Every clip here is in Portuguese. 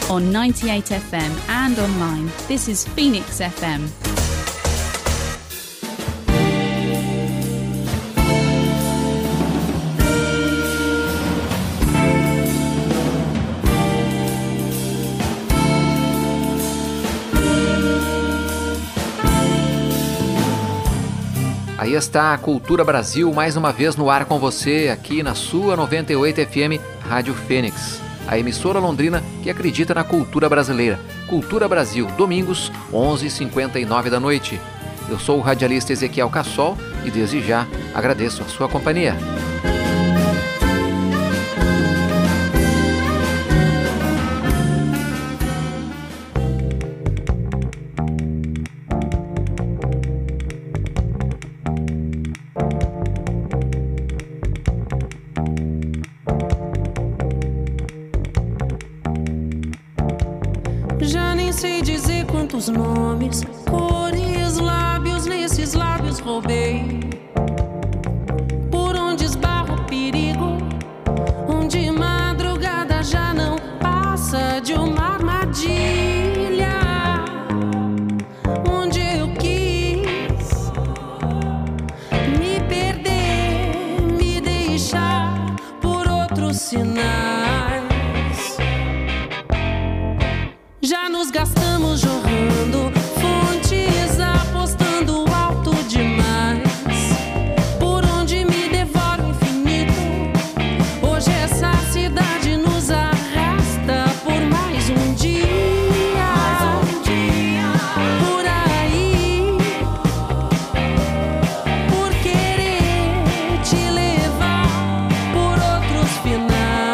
on 98 FM and online. This is Phoenix FM. Aí está a Cultura Brasil, mais uma vez no ar com você, aqui na sua 98 FM Rádio Fênix, a emissora londrina que acredita na cultura brasileira. Cultura Brasil, domingos, 11h59 da noite. Eu sou o radialista Ezequiel Cassol e desde já agradeço a sua companhia. Já nem sei dizer quantos nomes, cores, lábios, nesses lábios roubei. Por onde esbarra o perigo, onde madrugada já não passa de uma armadilha. Onde eu quis me perder, me deixar por outros sinais. Já nos gastamos jorrando fontes, apostando alto demais. Por onde me devora o infinito, hoje essa cidade nos arrasta por mais um dia. Por aí, por querer te levar por outros finais.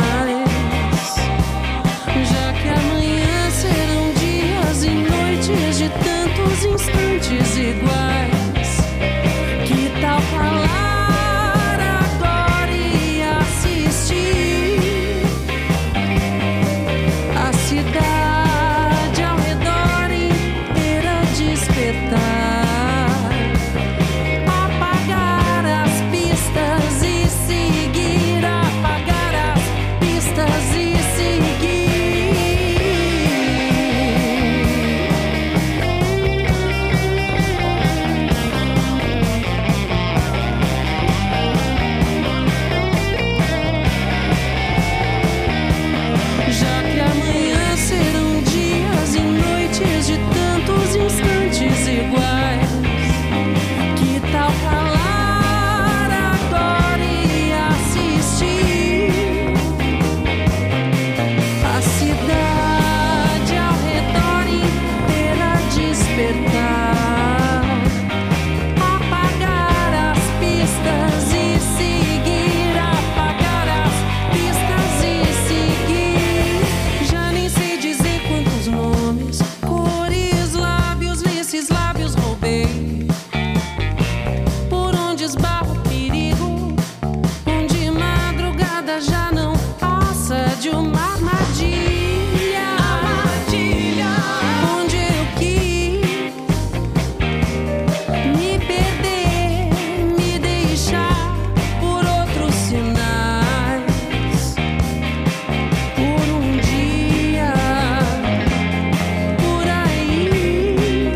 Já que amanhã serão dias e noites de tantos instantes iguais, que tal falar agora e assistir a cidade ao redor inteira despertar, apagar as pistas e seguir, apagar as pistas e seguir. Já que amanhã serão dias e noites de tantos instantes iguais, que tal falar agora e assistir a cidade ao redor inteira despertar, apagar as pistas e seguir, apagar as pistas e seguir. Já nem sei dizer quantos nomes, cores, lábios, nesses lábios roubei. Por onde esbarra o perigo, onde madrugada já não passa de uma armadilha. Onde eu quis me perder, me deixar por outros sinais. Por um dia, por aí,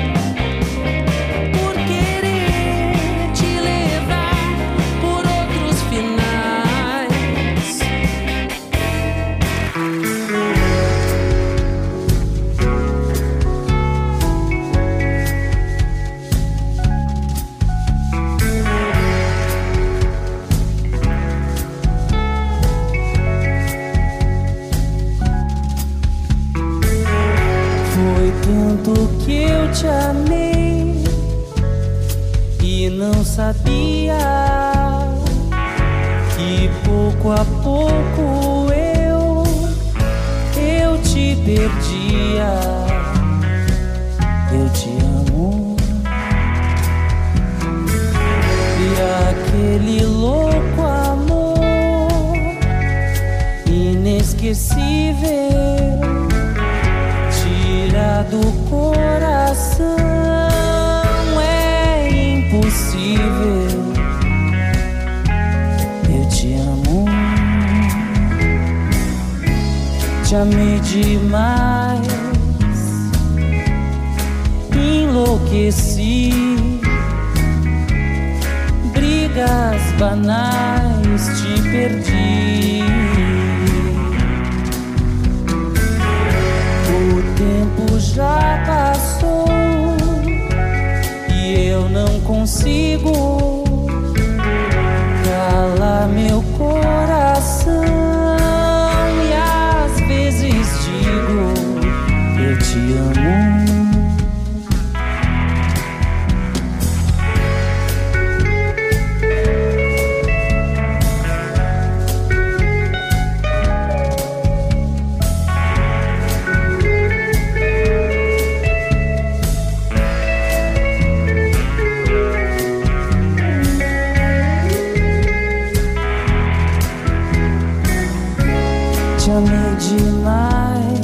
por querer te levar por outros finais. Foi tanto que eu te amei e não sabia que pouco a pouco eu te perdia. Eu te amo e aquele louco amor inesquecível tira do coração é impossível. Eu te amo. Te amei demais, enlouqueci. Brigas banais, te perdi. O tempo já passou e eu não consigo calar meu coração. E às vezes digo, eu te amo. Te amei demais,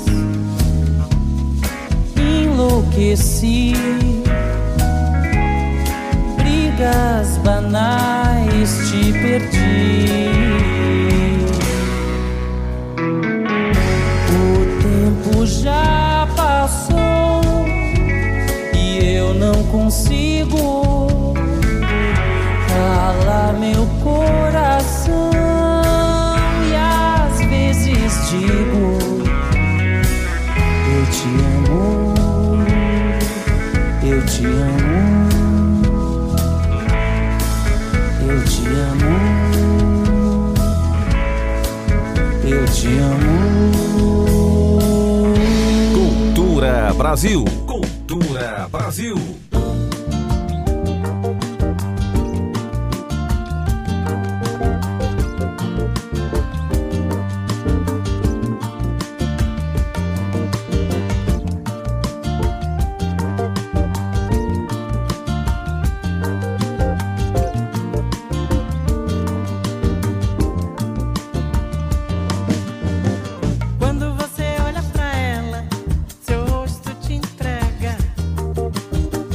enlouqueci. Brigas banais, te perdi. O tempo já passou e eu não consigo calar meu coração. Digo, eu te amo, eu te amo, eu te amo, eu te amo. Cultura Brasil, Cultura Brasil. Quando você olha pra ela, seu rosto te entrega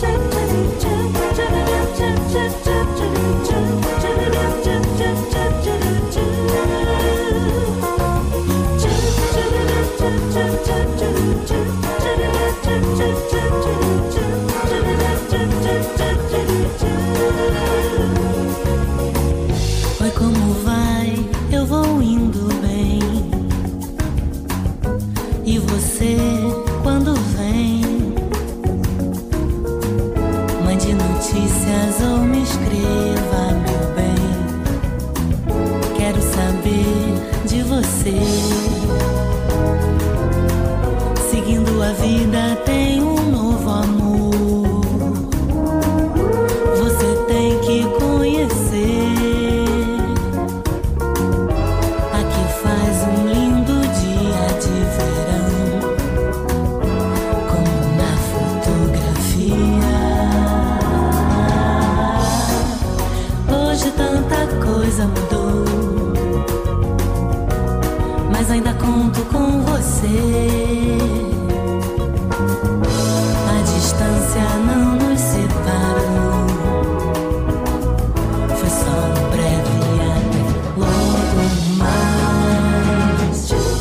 Oi, como vai? Eu vou indo bem. E você, quando vem, mande notícias ou me escreva, meu bem. Quero saber de você. Seguindo a vida tem um novo amor. Você tem que conhecer. Aqui faz um lindo dia de verão, como na fotografia. Hoje tanta coisa mudou, mas ainda conto com você. A distância não nos separou. Foi só um breve até logo mais.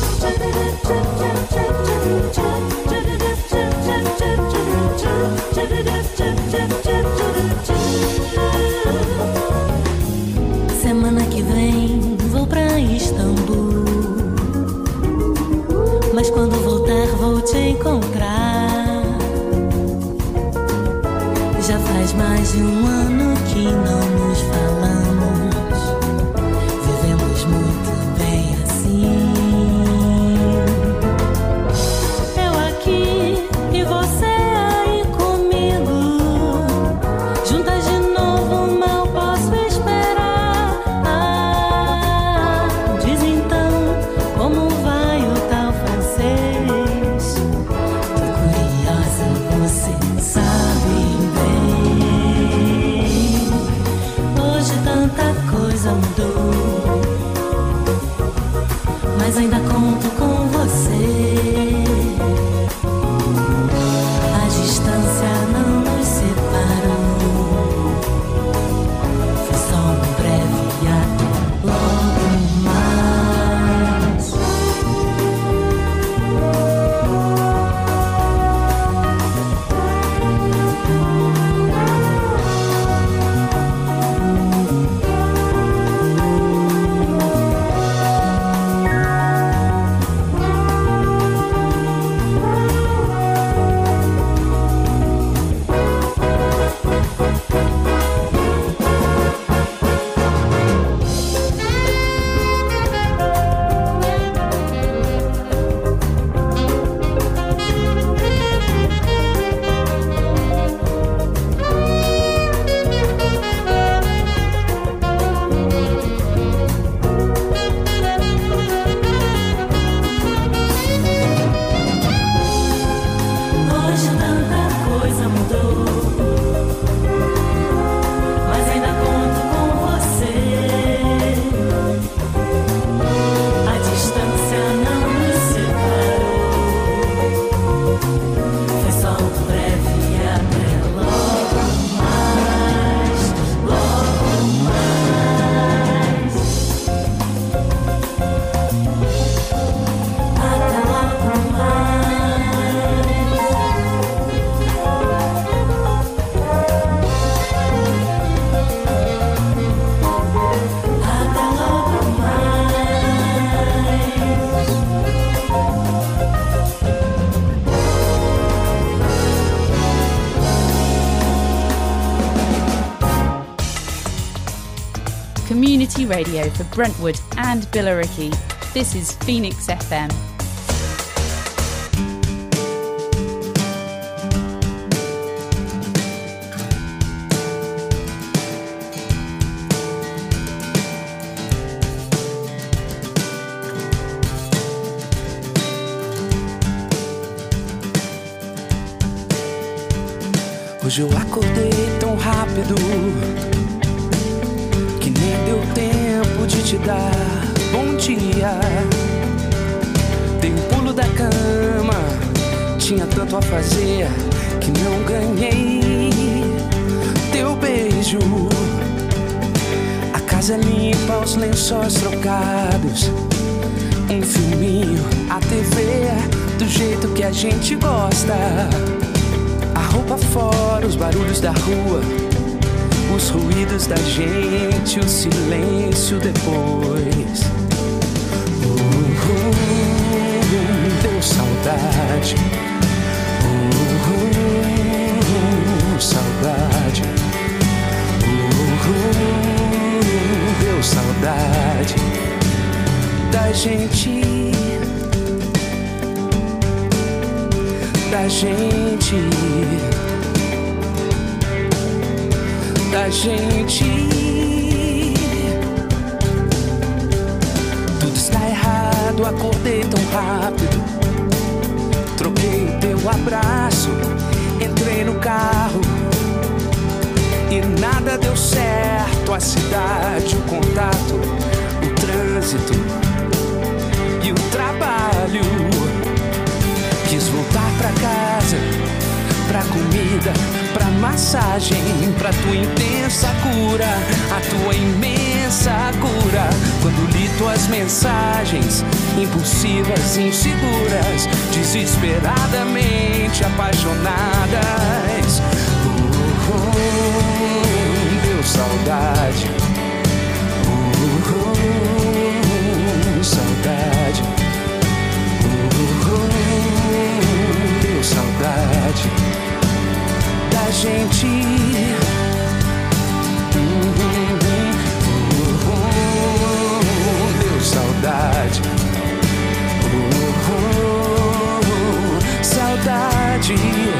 Semana que vem vou pra Istambul, mas quando voltar vou te encontrar. Já faz mais de um ano que não nos falamos. Vivemos muito bem assim. Eu aqui e você aí comigo, juntas de novo, mal posso esperar. Diz então como vai o tal francês. Tô curiosa, você sabe bem. Hoje tanta coisa mudou, mas ainda conto com você. A distância não nos separou. Foi só um breve até logo mais. Hoje tanta coisa mudou, mas ainda conto com você. A distância não nos separou. Foi só um breve até logo mais, logo mais. Até logo mais. Até logo Community radio for Brentwood and Billericay. This is Phoenix FM. Hoje eu acordei tão rápido que nem deu tempo de te dar bom dia. Dei um pulo da cama, tinha tanto a fazer que não ganhei teu beijo. A casa limpa, os lençóis trocados, um filminho, a TV do jeito que a gente gosta. A roupa fora, os barulhos da rua, os ruídos da gente, o silêncio depois. Deu saudade. Saudade. Deu saudade da gente. Da gente. Da gente. Tudo está errado, acordei tão rápido. Troquei o teu abraço, entrei no carro e nada deu certo. A cidade, o contato, o trânsito e o trabalho. Quis voltar pra casa, pra comida, pra massagem, pra tua intensa cura, a tua imensa cura. Quando li tuas mensagens, impulsivas, inseguras, desesperadamente apaixonadas. Deu saudade. Saudade. Deu saudade da gente. Deu saudade. Saudade.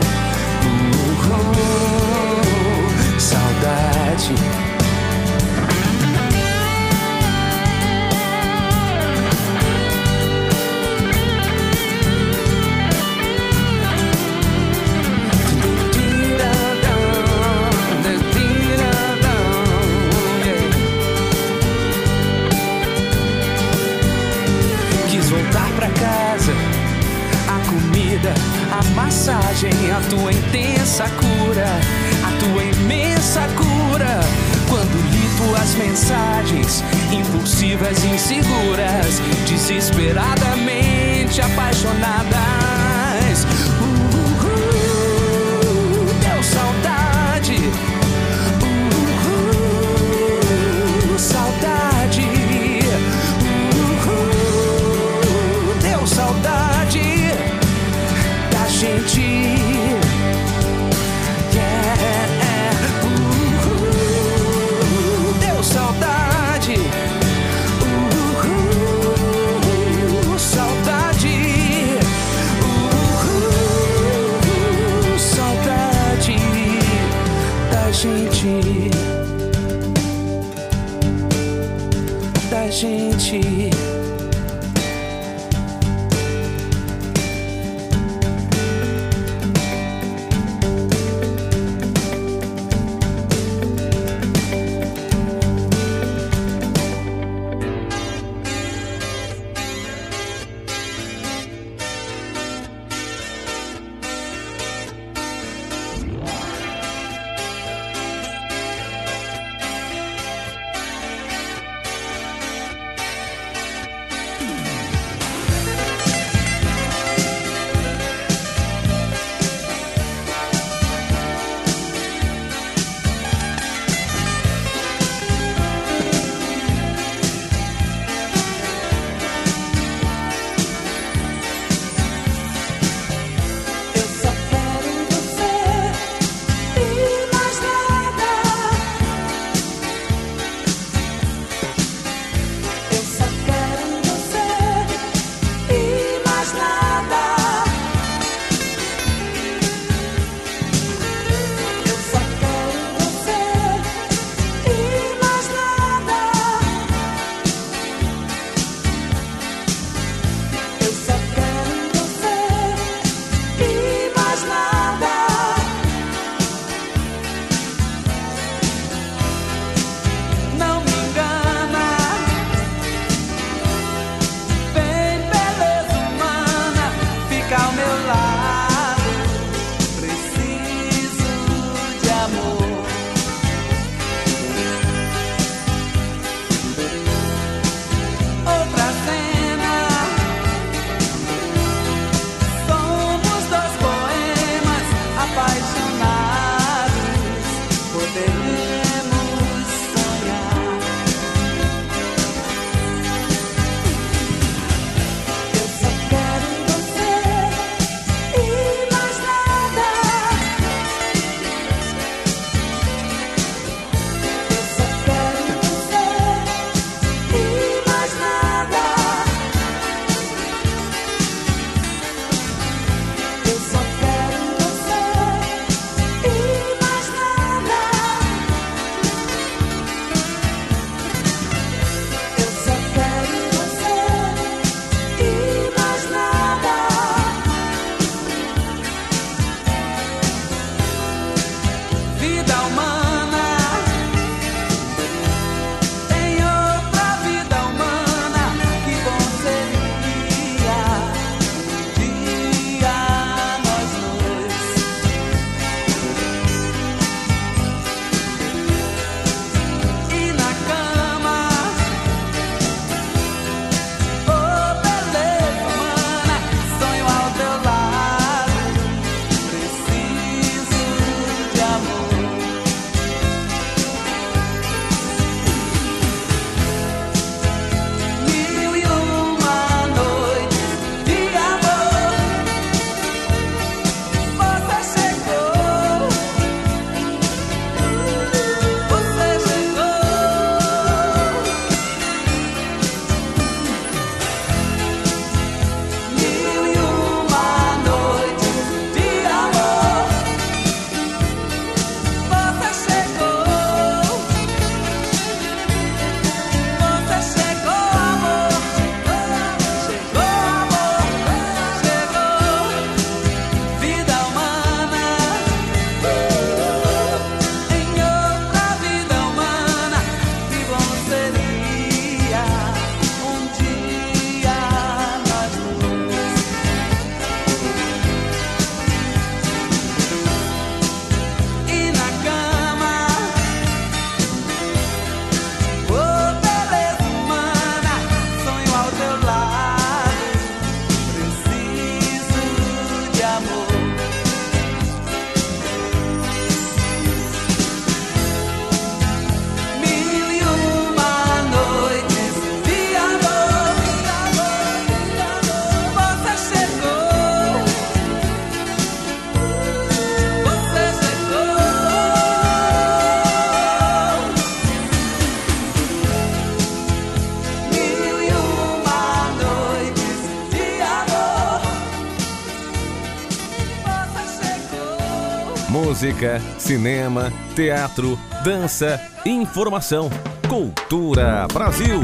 Saudade. A massagem, a tua intensa cura, a tua imensa cura. Quando li tuas mensagens, impulsivas, inseguras, desesperadamente apaixonadas. Deu saudade. Saudade. Deu saudade da gente. Deu saudade. Saudade. Saudade da gente. Da gente. Música, cinema, teatro, dança, informação. Cultura Brasil.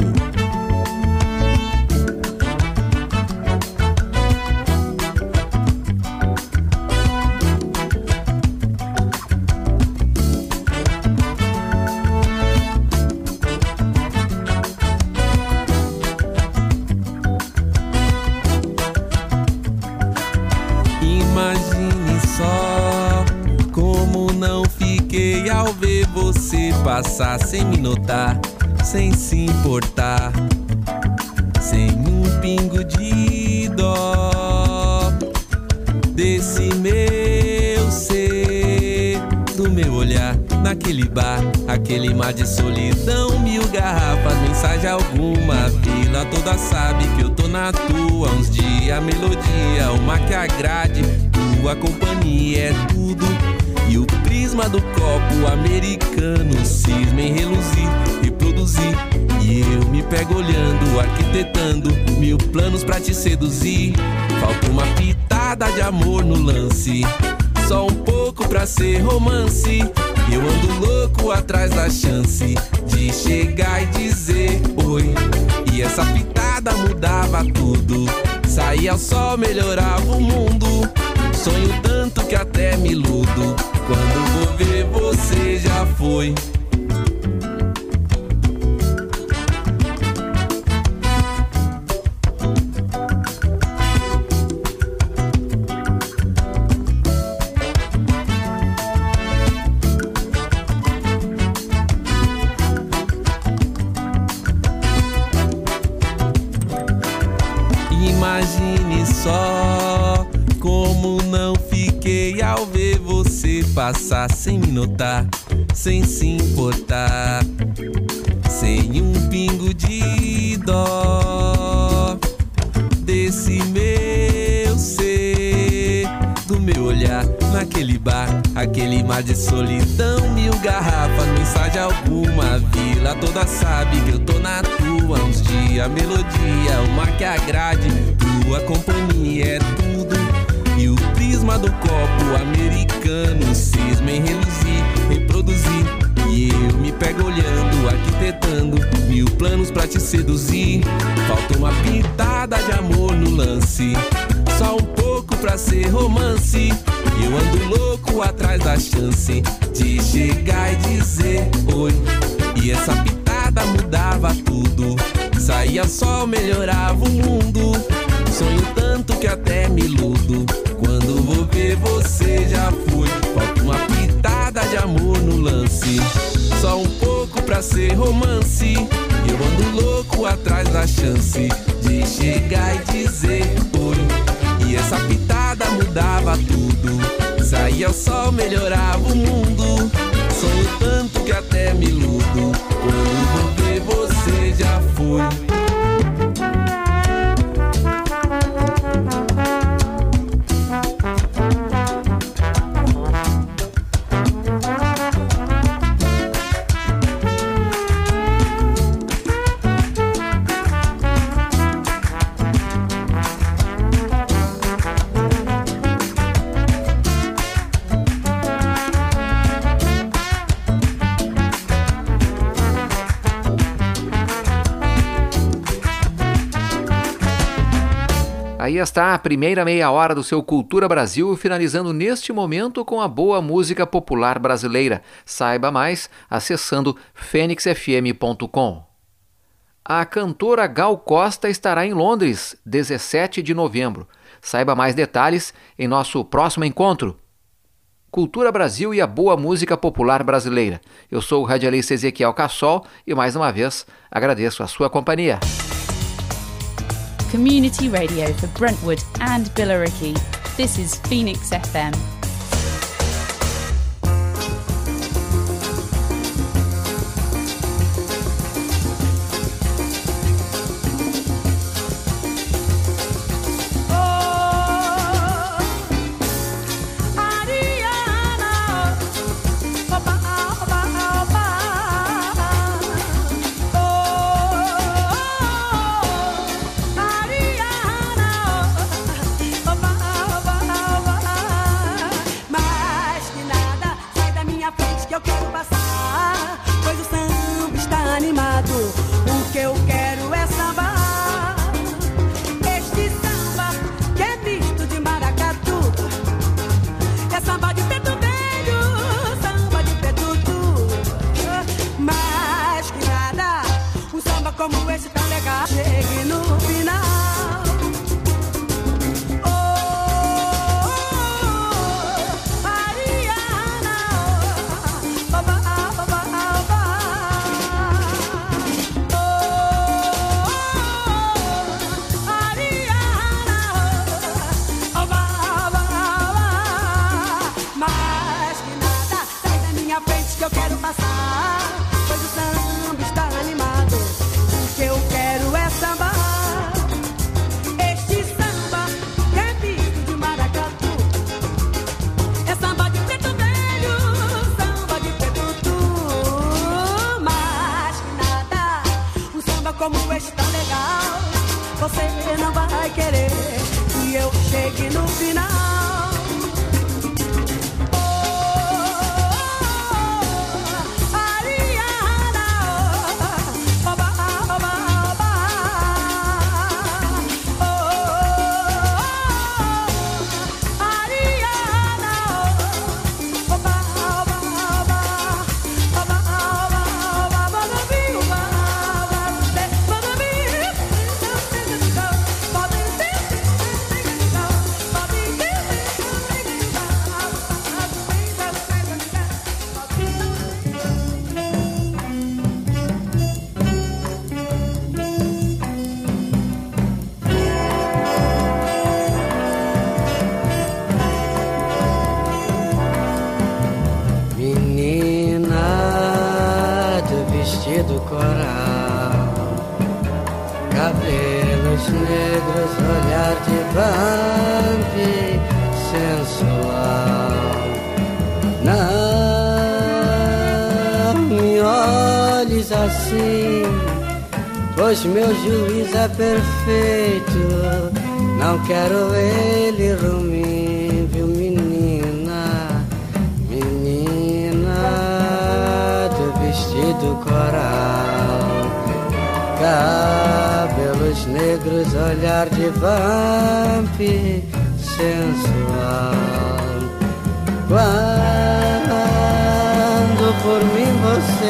Imagine só como não fiquei ao ver você passar sem me notar, sem se importar, sem um pingo de dó desse meu ser, do meu olhar naquele bar, aquele mar de solidão, 1000 garrafas, mensagem alguma, a vila toda sabe que eu tô na tua, uns dias, melodia, uma que agrade, tua companhia é tudo. E o prisma do copo americano cisma em reluzir e produzir. E eu me pego olhando, arquitetando 1000 planos pra te seduzir. Falta uma pitada de amor no lance, só um pouco pra ser romance. Eu ando louco atrás da chance de chegar e dizer oi. E essa pitada mudava tudo, saía o sol, melhorava o mundo. Sonho tanto que até me iludo, quando vou ver você já foi. Imagine só como não fiquei ao ver você passar sem me notar, sem se importar, sem um pingo de dó desse meu ser, do meu olhar naquele bar, aquele mar de solidão, 1000 garrafas, mensagem alguma, a vila toda sabe que eu tô na tua, uns dias, melodia, uma que agrade, tua companhia é tudo. E o prisma do copo americano cisma em reluzir, reproduzir. E eu me pego olhando, arquitetando 1000 planos pra te seduzir. Falta uma pitada de amor no lance, só um pouco pra ser romance. Eu ando louco atrás da chance de chegar e dizer oi. E essa pitada mudava tudo, saía sol, melhorava o mundo. Sonho tanto que até me iludo, quando vou ver você já fui. Falta uma pitada de amor no lance, só um pouco pra ser romance. Eu ando louco atrás da chance de chegar e dizer oi. E essa pitada mudava tudo, saía o sol, melhorava o mundo. Sonho tanto que até me iludo, quando vou ver você já fui. Aí está a primeira meia hora do seu Cultura Brasil, finalizando neste momento com a boa música popular brasileira. Saiba mais acessando fenixfm.com. A cantora Gal Costa estará em Londres, 17 de novembro. Saiba mais detalhes em nosso próximo encontro. Cultura Brasil e a boa música popular brasileira. Eu sou o radialista Ezequiel Cassol e mais uma vez agradeço a sua companhia. Community radio for Brentwood and Billericay. This is Phoenix FM. sei que no final do coral, cabelos negros, olhar de vamp sensual. Não me olhes assim, pois meu juiz é perfeito. Não quero ele ruim, viu menina, menina do vestido coral, cabelos negros, olhar de vamp sensual. Quando por mim você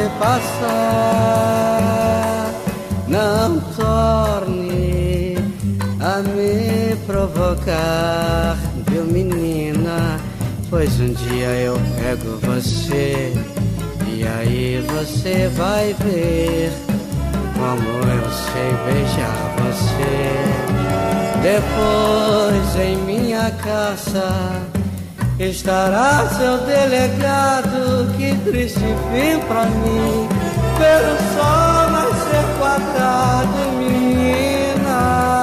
passar, não torne a me provocar, viu menina, pois um dia eu pego você e aí você vai ver como eu sei beijar você. Depois em minha casa estará seu delegado. Que triste fim pra mim, ver o sol nascer quadrado, menina.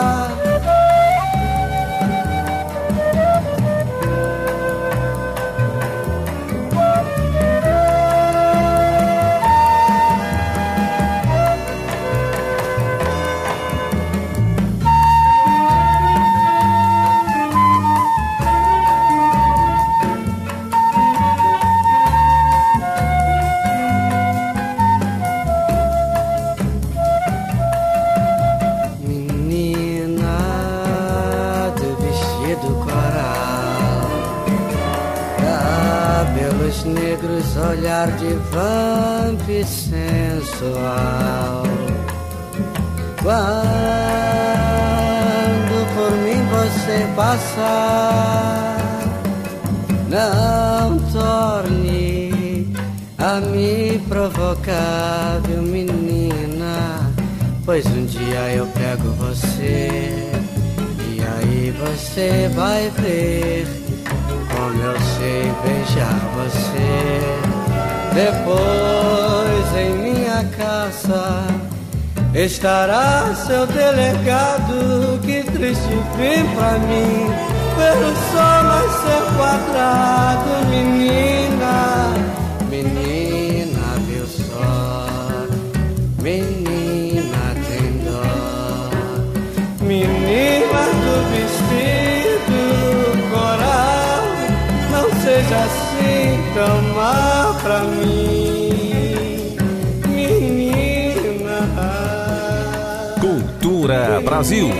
Negros, olhar de vamp sensual. Quando por mim você passar, não torne a me provocar, viu menina, pois um dia eu pego você e aí você vai ver como eu sei beijar você. Depois em minha casa estará seu delegado. Que triste fim pra mim, ver o sol nascer quadrado, menina. Menina, viu só, menina tem dó, menina do vestido coral, não seja assim tão má pra mim, menina. Cultura Brasil.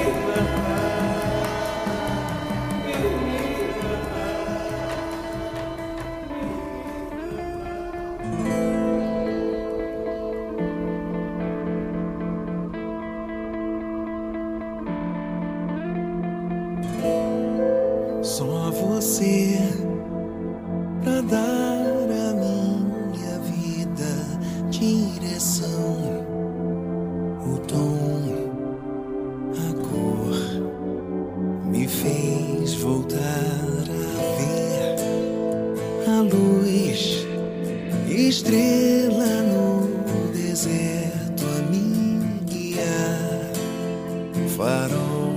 Só você pra dar a minha vida direção, o tom, a cor, me fez voltar a ver a luz, estrela no deserto a me guiar, farol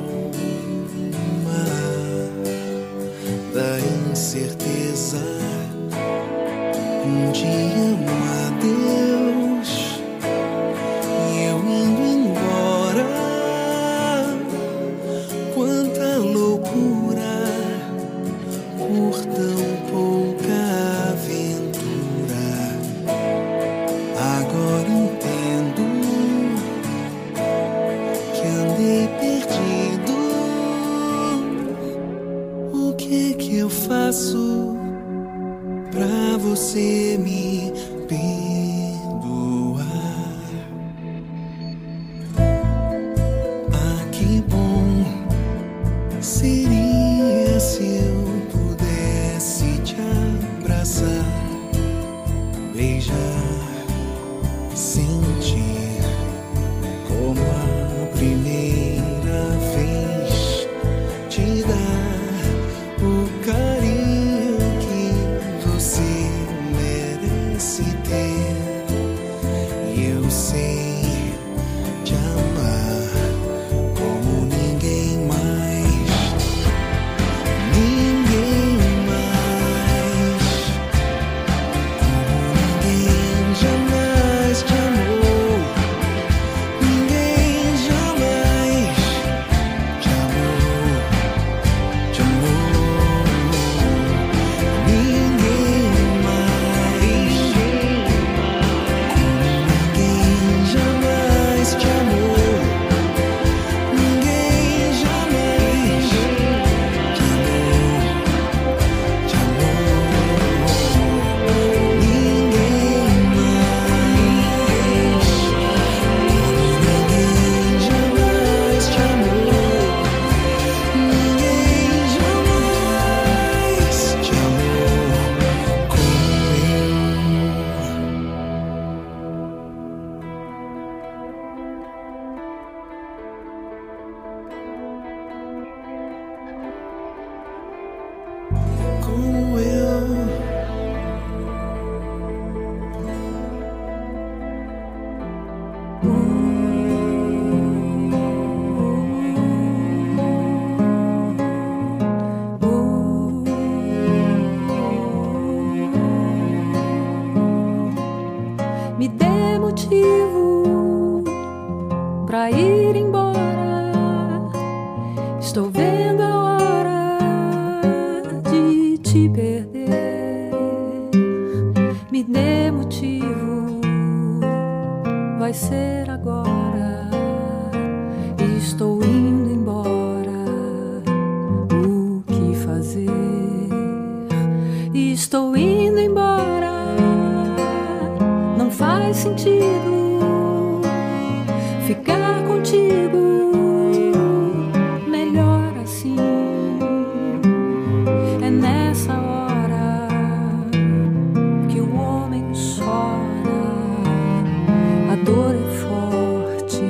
da incerteza. Um dia um adeus e eu indo embora. Quanta loucura que eu faço pra você me perdoar? Ah, que bom seria se eu pudesse te abraçar, beijar, sentir como a primeira vez, te dar o carinho que você merece ter. E eu sei te amar como ninguém mais, ninguém mais, como ninguém jamais te amou, ninguém jamais te amou, te amou, ninguém mais, como ninguém jamais te amou, ninguém jamais te amou, te amou, ninguém mais, ninguém jamais te amou, ninguém jamais te amou como eu. Como eu. Me dê motivo pra ir embora. Estou vendo a hora de te perder. Me dê motivo, vai ser agora. Estou indo embora. O que fazer? Estou indo embora. Não faz sentido ficar contigo. Melhor assim. É nessa hora que o homem chora. A dor é forte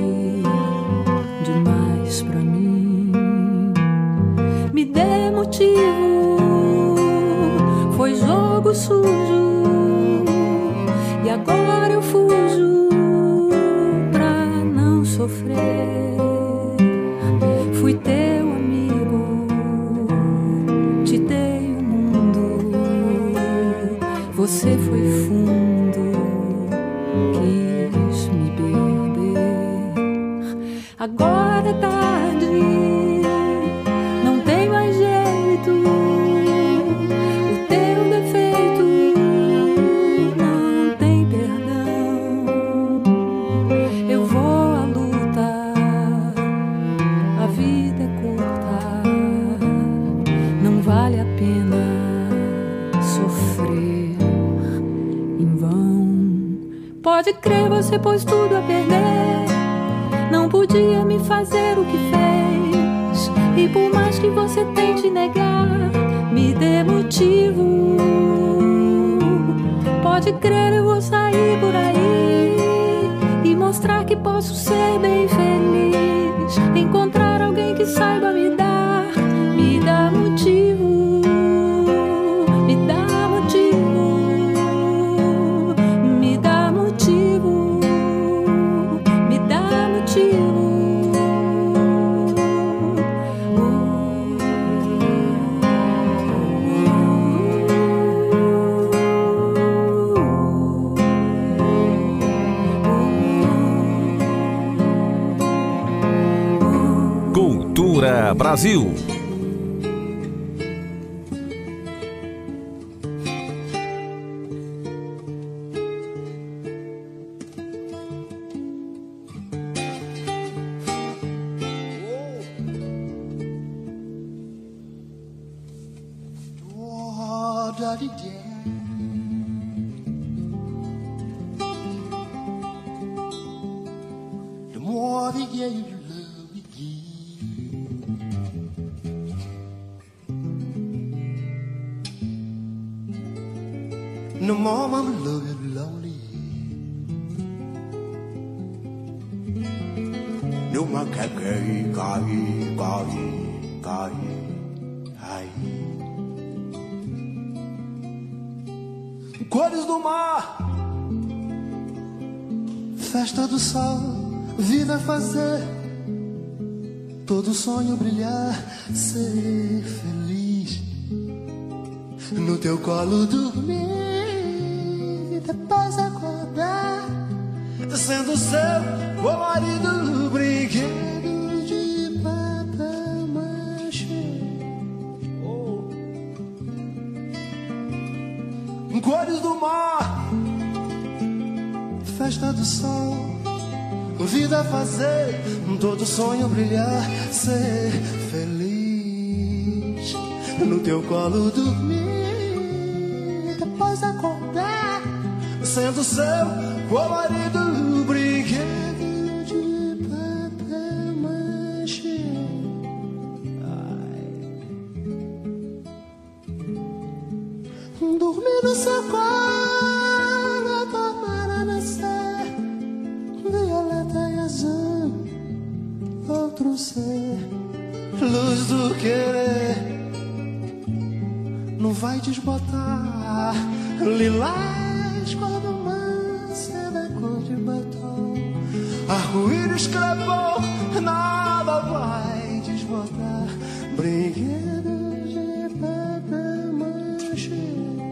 demais pra mim. Me dê motivo. Foi jogo sujo. E agora eu fujo pra não sofrer. Fui teu amigo, te dei o mundo. Você foi fundo, quis me beber. Agora é tarde, não tem mais jeito. O teu defeito não tem perdão. Eu vou à luta, a vida é curta. Não vale a pena sofrer em vão. Pode crer, você pôs tudo a perder. Não podia me fazer o que fez. E por mais que você tente negar, me dê motivo. Pode crer, eu vou sair por aí e mostrar que posso ser bem feliz. Encontrar alguém que saiba me dar. Me dá motivo. Me dá motivo. Me dá motivo. Me dá motivo. Cultura Brasil. more again. The more the yeah you love again. No more mama love you lonely. No more carry. Cores do mar, festa do sol, vida fazer, todo sonho brilhar, ser feliz, no teu colo dormir, depois acordar, sendo seu o marido, brinquedo de papel-mâché. Cores do mar, festa do sol, vida fazer, todo sonho brilhar, ser feliz, no teu colo dormir, depois acordar, sendo seu o marido, brinquedo de papel-mâché. Dormir no seu colo, tomar a nascer, violeta e azul, outro ser, luz do querer, não vai desbotar, lilás, cor do mar, seda, cor de batom, arco-íris, crepom, nada vai desbotar, brinquedo de papel-mâché.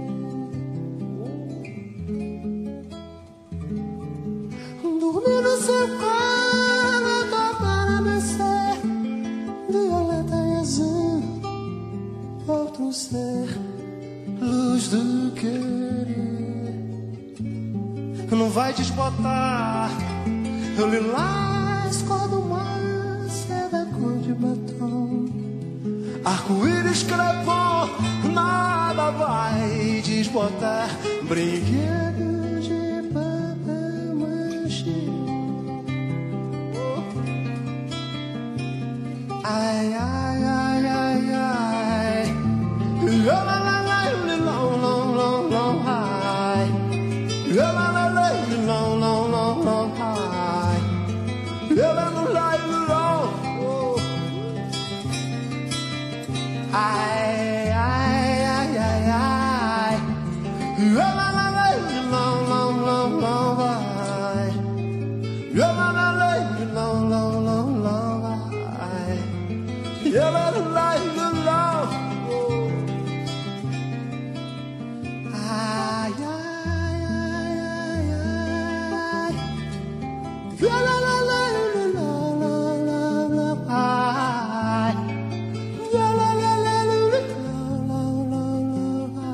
Dormir no seu colo, tomar a nascer, violeta e azul, outro ser, luz do querer, não vai desbotar, lilás, cor do mar, seda, cor de batom, arco-íris, crepom, nada vai desbotar, brinquedo de papel-mâché. Ai, ai, ai, ai, ai. La la la la, long, long, long, long, high. La la la la, long, long, long, long, high. La la la la, long. Ai, ai, ai, ai, ai. La la la la, long, long, long, long, high. La la la la, long, long, long, long, high. Yeah, la la la la la. Ay, ay, ay, ay, ay. Yeah, la la la la la la la la. Ay. Yeah, la la la la la la la la.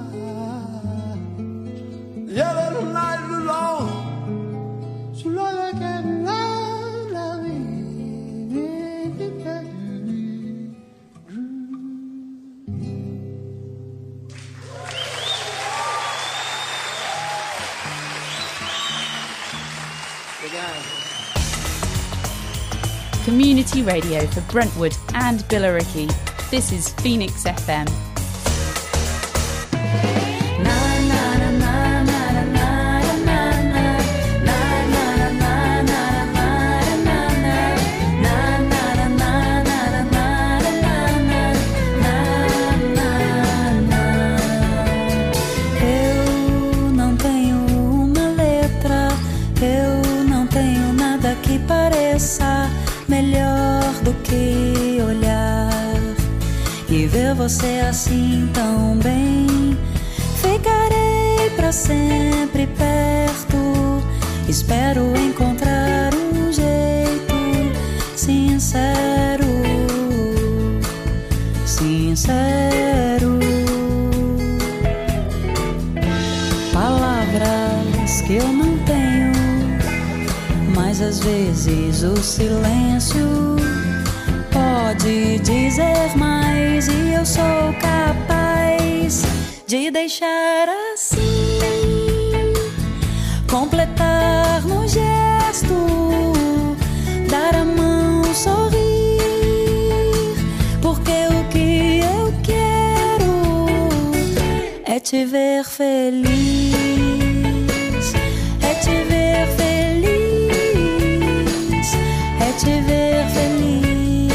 Yeah, la la la la la. So la la la la la. Community radio for Brentwood and Billericay. This is Phoenix FM. Eu não tenho uma letra, eu não tenho nada que pareça melhor do que olhar e ver você assim tão bem. Ficarei pra sempre perto, espero encontrar um jeito sincero, sincero. Palavras que eu não tenho, mas às vezes o silêncio pode dizer mais, e eu sou capaz de deixar deixar assim, completar no gesto, dar a mão, sorrir, porque o que eu quero é te ver feliz, é te ver feliz, é te ver feliz.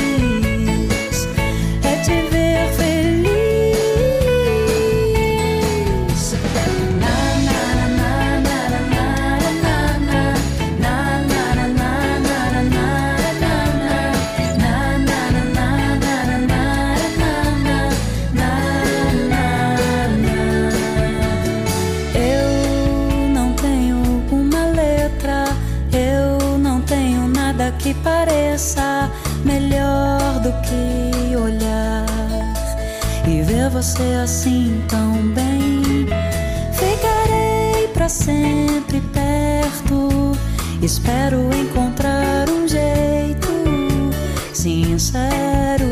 Que pareça melhor do que olhar e ver você assim tão bem. Ficarei pra sempre perto, espero encontrar um jeito sincero,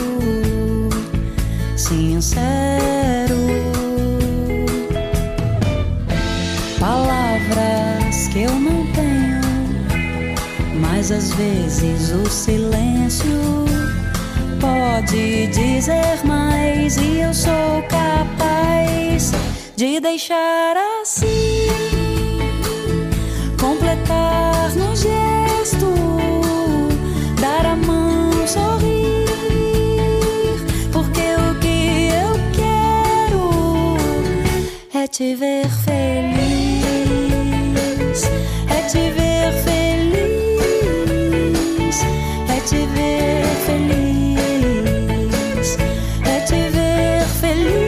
sincero. Palavras que eu não tenho, mas às vezes o silêncio pode dizer mais, e eu sou capaz de deixar assim, completar no gesto, dar a mão, sorrir, porque o que eu quero é te ver feliz, é te ver feliz, é te ver feliz, é te ver feliz.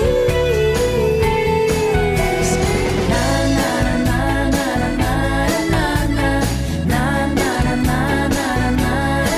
Na na na na na na na na na na na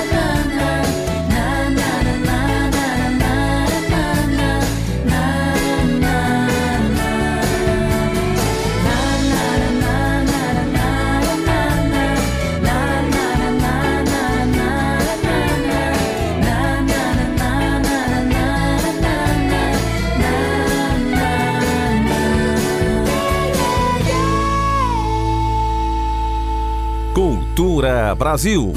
Cultura Brasil.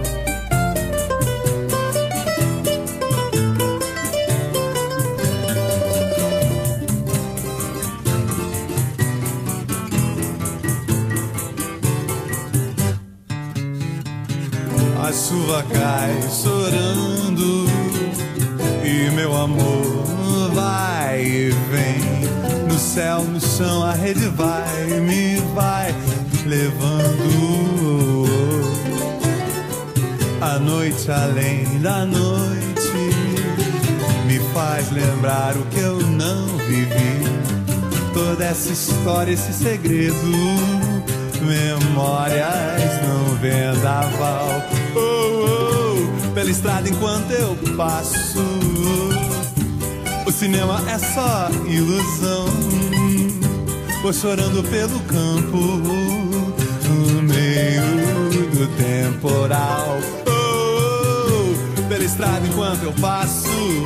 A chuva cai chorando e meu amor vai e vem. No céu, no chão, a rede vai, me vai levando. A noite além da noite me faz lembrar o que eu não vivi. Toda essa história, esse segredo, memórias no vendaval. Oh, oh, pela estrada enquanto eu passo, o cinema é só ilusão. Vou chorando pelo campo, no meio do temporal. Oh, oh, pela estrada enquanto eu passo,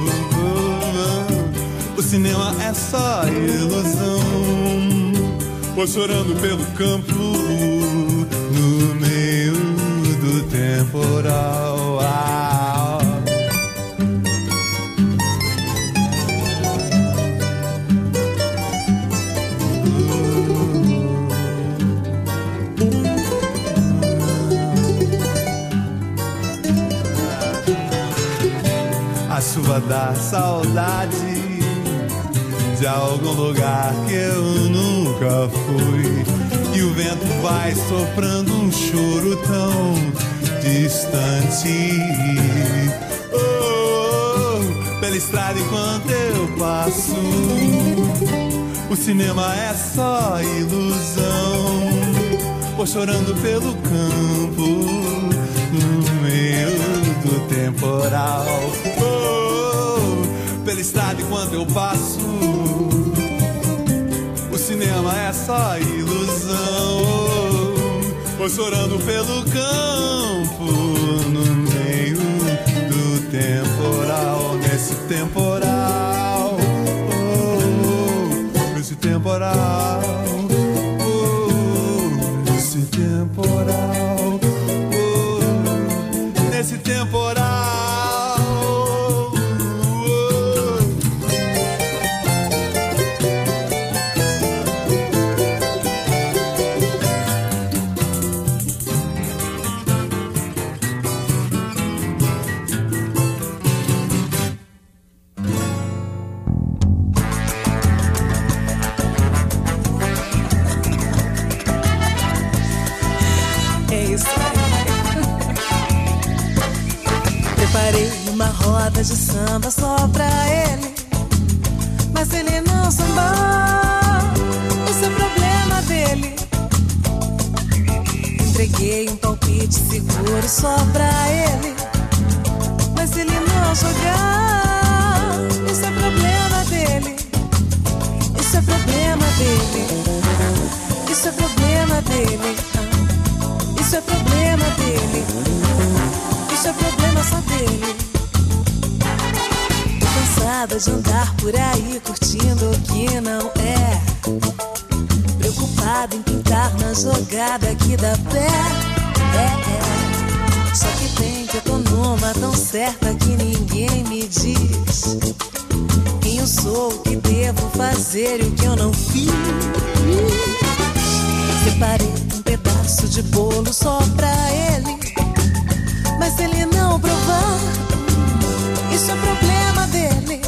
o cinema é só ilusão. Vou chorando pelo campo, no meio do temporal. A chuva da saudade de algum lugar que eu nunca fui, e o vento vai soprando um choro tão distante. Oh, oh, pela estrada enquanto eu passo, o cinema é só ilusão. Vou chorando pelo campo, no meio do temporal. Oh, pela estrada enquanto eu passo, o cinema é só ilusão. Vou chorando pelo campo, no meio do temporal, nesse temporal. Oh, oh, temporal, oh, nesse temporal, oh, nesse temporal. Preparei uma roda de samba só pra ele, mas ele não sambou, isso é problema dele. Entreguei um palpite seguro só pra ele, mas ele não jogar, isso é problema dele. Isso é problema dele. Isso é problema dele. Isso é problema dele. Isso é problema só dele. Tô cansada de andar por aí curtindo o que não é, preocupada em pintar na jogada que dá pé. Só que tem que eu tô numa tão certa que ninguém me diz quem eu sou, o que devo fazer e o que eu não fiz. Separei um pedaço de bolo só pra ele, mas ele não provar, isso é problema dele.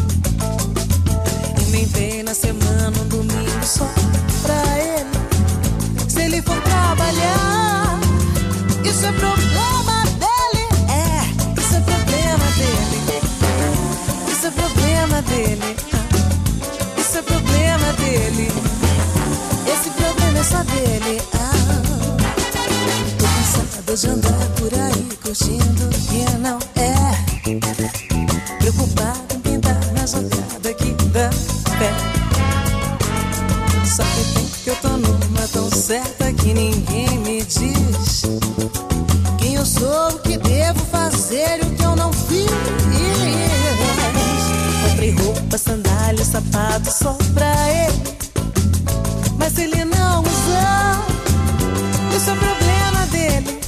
Inventei na semana um domingo só pra ele, se ele for trabalhar, isso é problema dele. Isso é problema dele. Isso é problema dele. Isso é problema dele. Esse problema é só dele. Tô cansada de andar por aí curtindo o que não é, preocupada em pintar na jogada que dá pé. Só que tem que eu tô numa tão certa que ninguém me diz quem eu sou, o que devo fazer e o que eu não fiz. Comprei roupa, sandália, sapato só pra ele, mas ele não usa, isso é problema dele.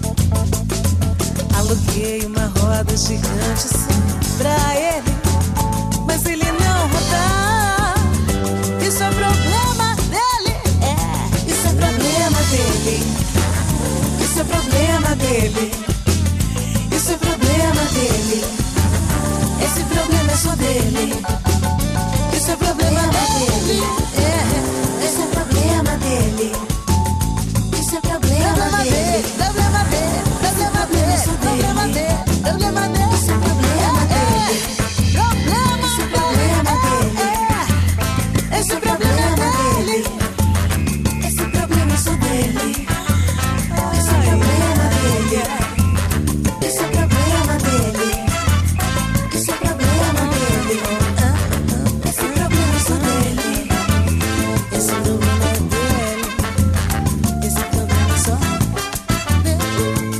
Aluguei uma roda gigante só pra ele, mas ele não rodar, isso é problema dele. Isso é problema dele. Isso é problema dele. Isso é problema dele. Esse problema é só dele. Isso é problema dele. Esse é problema dele. Isso é problema dele. Problema dele. Problema dele. Problema dele. Problema dele. Isso é problema dele. Problema. Isso é problema dele. Esse é problema dele. Esse problema é só dele. Esse é problema dele. Esse é problema dele. Esse é problema dele. Esse problema é só dele. Esse problema é dele. Esse problema é só dele.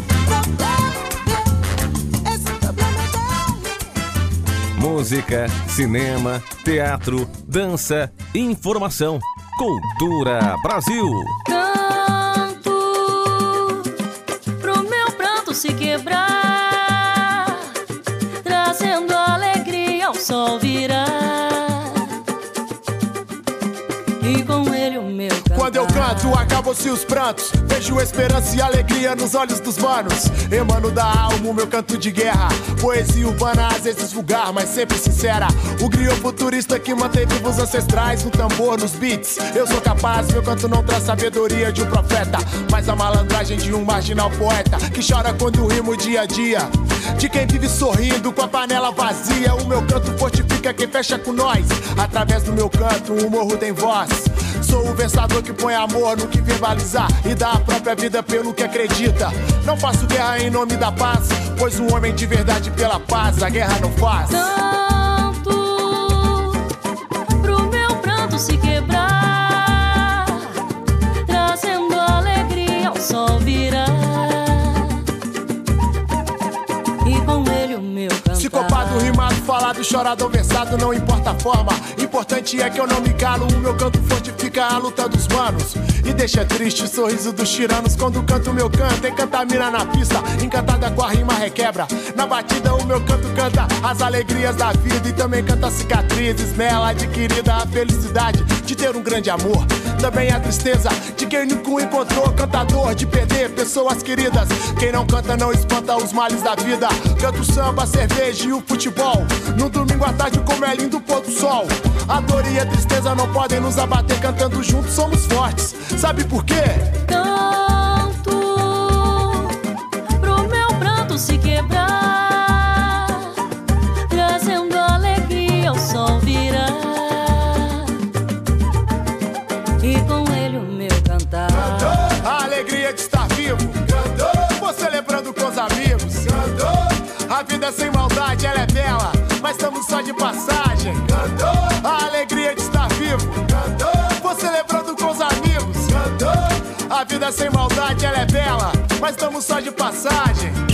Esse problema é dele. Música, cinema, teatro, dança, informação. Cultura Brasil. Canto pro meu pranto se quebrar, trazendo alegria ao sol virar, e com ele o meu cantar. Quando eu canto, acabam-se os prantos. Vejo esperança e alegria nos olhos dos manos. Emano da alma o meu canto de guerra. Poesia urbana, às vezes vulgar, mas sempre sincera. O griot futurista que mantém vivos ancestrais. No tambor, nos beats, eu sou capaz. Meu canto não traz sabedoria de um profeta, mas a malandragem de um marginal poeta que chora quando eu rimo dia a dia, de quem vive sorrindo com a panela vazia. O meu canto fortifica quem fecha com nós. Através do meu canto, o morro tem voz. Sou o versador que põe amor no que verbalizar e dá a própria vida pelo que acredita. Não faço guerra em nome da paz, pois um homem de verdade pela paz a guerra não faz. Canto pro meu pranto se quebrar, trazendo alegria ao sol virar, e com ele o meu cantar. Psicopado, rimado, falado, chorado ou versado, não importa a forma. Importante é que eu não me calo, o meu canto fortifica a luta dos manos. E deixa triste o sorriso dos tiranos quando canto o meu canto. Encanta a mina na pista, encantada com a rima requebra. Na batida o meu canto canta as alegrias da vida e também canta cicatrizes nela adquirida, a felicidade de ter um grande amor. Também a tristeza de quem nunca encontrou, cantador de perder pessoas queridas. Quem não canta não espanta os males da vida. Canto samba, cerveja e o futebol. No domingo à tarde como é lindo o pôr do sol. A dor e a tristeza não podem nos abater. Cantando juntos somos fortes. Sabe por quê? Canto pro meu pranto se quebrar, trazendo alegria ao sol virar, e com ele o meu cantar. Cantou. A alegria de estar vivo. Cantou. Você lembrando com os amigos. Cantou. A vida sem maldade, ela é bela, mas estamos só de passagem. Cantou. A alegria de estar vivo. Cantou. Você lembrando com os amigos. Cantou. A vida sem maldade, ela é bela, mas estamos só de passagem.